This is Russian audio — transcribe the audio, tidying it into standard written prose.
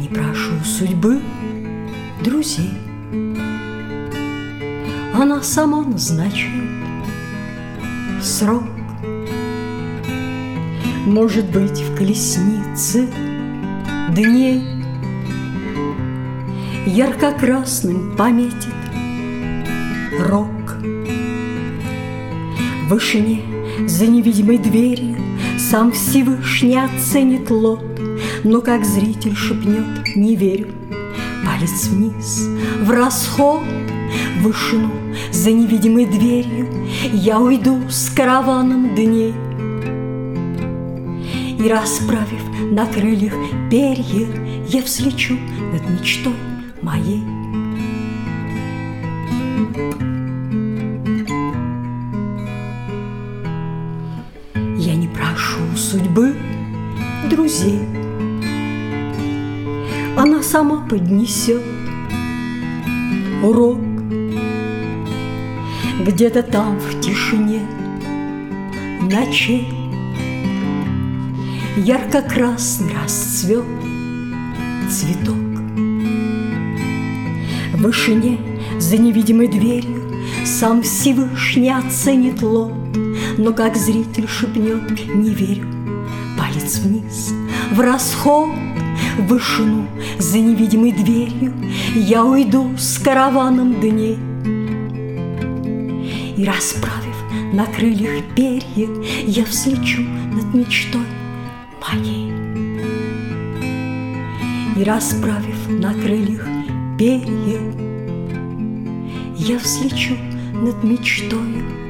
не прошу судьбы, друзей, она сама назначит срок. Может быть, в колеснице дней ярко-красным пометит рок. В вышине за невидимой дверью сам Всевышний оценит лот, но как зритель шепнет: не верю, палец вниз в расход. В вышину за невидимой дверью я уйду с караваном дней, и, расправив на крыльях перья, я взлечу над мечтой моей. Я не прошу судьбы, друзей, она сама поднесет урок. Где-то там в тишине ночей ярко-красный расцвет цветок. В вышине за невидимой дверью сам Всевышний оценит лот, но как зритель шепнет: не верю, палец вниз в расход. В вышину за невидимой дверью я уйду с караваном дней, и, расправив на крыльях перья, я взлечу над мечтой моей. И, расправив на крыльях перья, я взлечу над мечтою